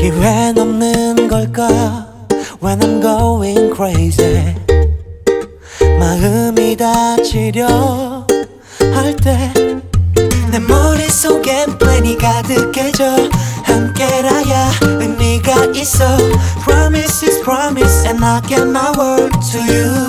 기회는 없는 걸까 When I'm going crazy 마음이 다치려 할 때 내 머릿속엔 플랜이 가득해져 함께라야 의미가 있어 Promise is promise and I give my word to you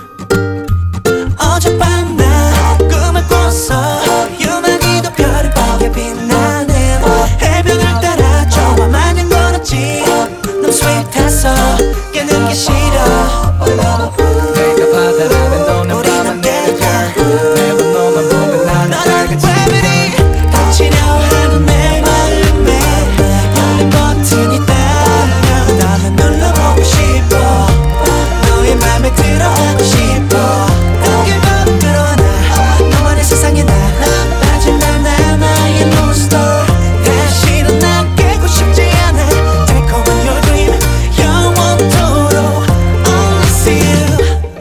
어젯밤 나 꿈을 꿨어 유난히도 별이 뻔하게 빛나는 해변을 따라 저와 마냥 걸었지 너무 sweet해서 깨는 게 싫어 내가 바다라면 너는 밤은 내가 매번 너만 보면 나는 gravity 닫히려 하는 내 마음에 열린 버튼이 있다면 나는 눌러보고 싶어 너의 맘에 들어가고 싶어 Don't give up 들어와나 너만의 세상에 나 빠진 날 나의 monster 다시는 난 깨고 싶지 않아 달콤한 your dream 영원토록 only see you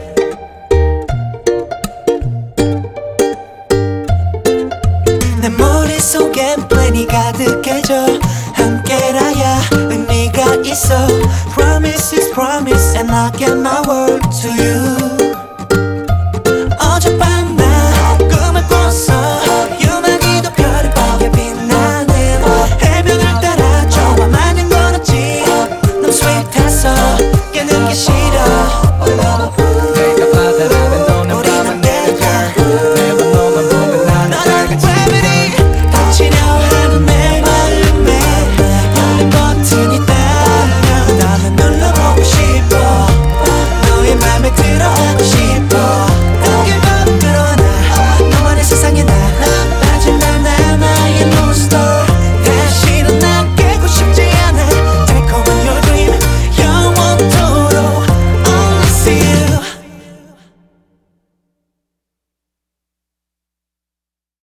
내 머릿속엔 플랜이 가득해져 함께라야 의미가 있어 Promise is promise and I give my word to you